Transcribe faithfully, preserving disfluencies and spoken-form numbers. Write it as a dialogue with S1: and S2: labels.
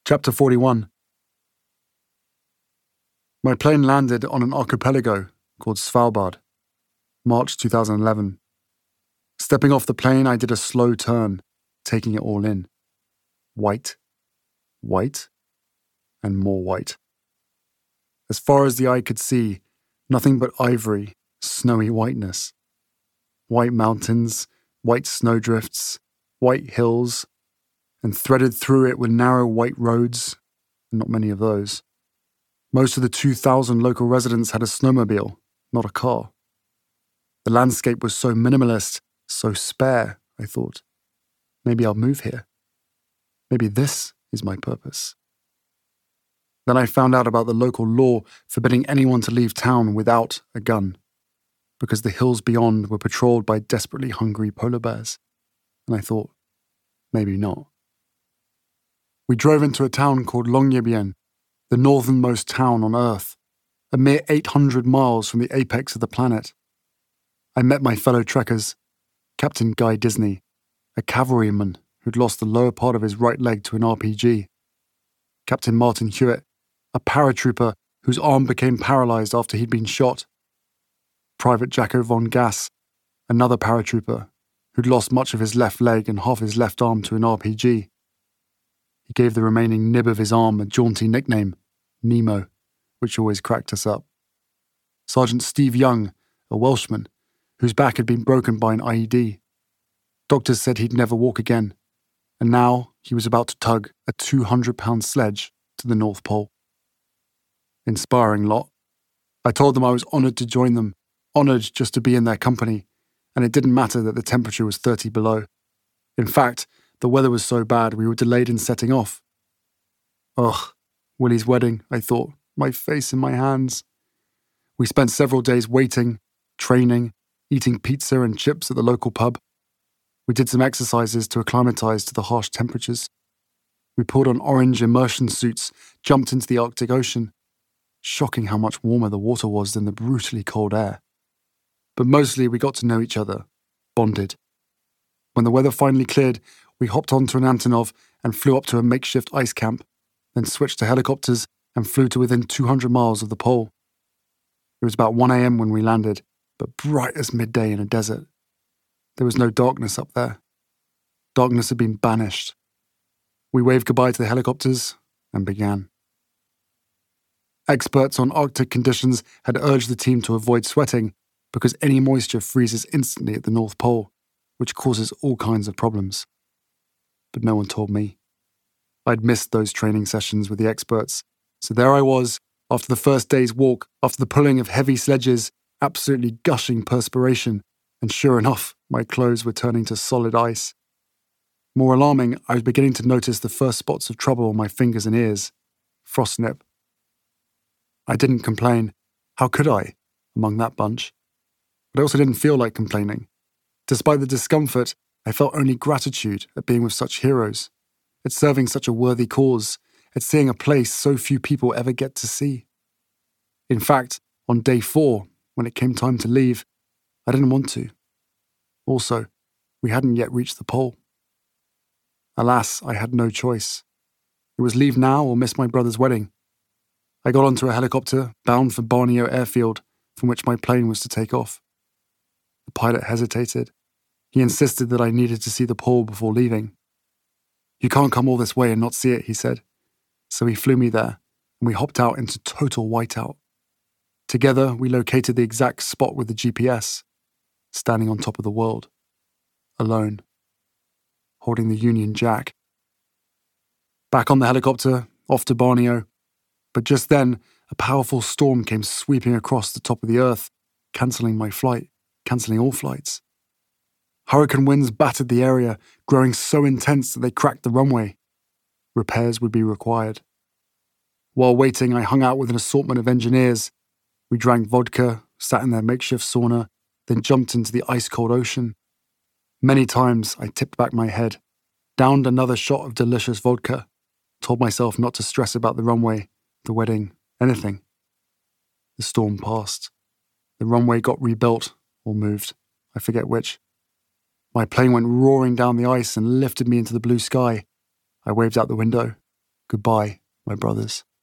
S1: Chapter forty-one. My plane landed on an archipelago called Svalbard, March two thousand eleven. Stepping off the plane, I did a slow turn, taking it all in. White, white, and more white. As far as the eye could see, nothing but ivory, snowy whiteness. White mountains, white snowdrifts, white hills, and threaded through it were narrow white roads, and not many of those. Most of the two thousand local residents had a snowmobile, not a car. The landscape was so minimalist, so spare, I thought. Maybe I'll move here. Maybe this is my purpose. Then I found out about the local law forbidding anyone to leave town without a gun, because the hills beyond were patrolled by desperately hungry polar bears. And I thought, maybe not. We drove into a town called Longyearbyen, the northernmost town on Earth, a mere eight hundred miles from the apex of the planet. I met my fellow trekkers, Captain Guy Disney, a cavalryman who'd lost the lower part of his right leg to an R P G, Captain Martin Hewitt, a paratrooper whose arm became paralyzed after he'd been shot, Private Jacko von Gass, another paratrooper who'd lost much of his left leg and half his left arm to an R P G. He gave the remaining nib of his arm a jaunty nickname, Nemo, which always cracked us up. Sergeant Steve Young, a Welshman, whose back had been broken by an I E D. Doctors said he'd never walk again, and now he was about to tug a two hundred pound sledge to the North Pole. Inspiring lot. I told them I was honoured to join them, honoured just to be in their company, and it didn't matter that the temperature was thirty below. In fact, the weather was so bad we were delayed in setting off. Ugh, Willie's wedding, I thought, my face in my hands. We spent several days waiting, training, eating pizza and chips at the local pub. We did some exercises to acclimatise to the harsh temperatures. We pulled on orange immersion suits, jumped into the Arctic Ocean. Shocking how much warmer the water was than the brutally cold air. But mostly we got to know each other, bonded. When the weather finally cleared, we hopped onto an Antonov and flew up to a makeshift ice camp, then switched to helicopters and flew to within two hundred miles of the pole. It was about one a.m. when we landed, but bright as midday in a desert. There was no darkness up there. Darkness had been banished. We waved goodbye to the helicopters and began. Experts on Arctic conditions had urged the team to avoid sweating because any moisture freezes instantly at the North Pole, which causes all kinds of problems. But no one told me. I'd missed those training sessions with the experts, so there I was, after the first day's walk, after the pulling of heavy sledges, absolutely gushing perspiration, and sure enough, my clothes were turning to solid ice. More alarming, I was beginning to notice the first spots of trouble on my fingers and ears. Frostnip. I didn't complain. How could I, among that bunch? But I also didn't feel like complaining. Despite the discomfort, I felt only gratitude at being with such heroes, at serving such a worthy cause, at seeing a place so few people ever get to see. In fact, on day four, when it came time to leave, I didn't want to. Also, we hadn't yet reached the pole. Alas, I had no choice. It was leave now or miss my brother's wedding. I got onto a helicopter bound for Borneo Airfield, from which my plane was to take off. The pilot hesitated. He insisted that I needed to see the pole before leaving. You can't come all this way and not see it, he said. So he flew me there, and we hopped out into total whiteout. Together, we located the exact spot with the G P S, standing on top of the world, alone, holding the Union Jack. Back on the helicopter, off to Borneo, but just then, a powerful storm came sweeping across the top of the earth, cancelling my flight, cancelling all flights. Hurricane winds battered the area, growing so intense that they cracked the runway. Repairs would be required. While waiting, I hung out with an assortment of engineers. We drank vodka, sat in their makeshift sauna, then jumped into the ice-cold ocean. Many times, I tipped back my head, downed another shot of delicious vodka, told myself not to stress about the runway, the wedding, anything. The storm passed. The runway got rebuilt, or moved, I forget which. My plane went roaring down the ice and lifted me into the blue sky. I waved out the window. Goodbye, my brothers.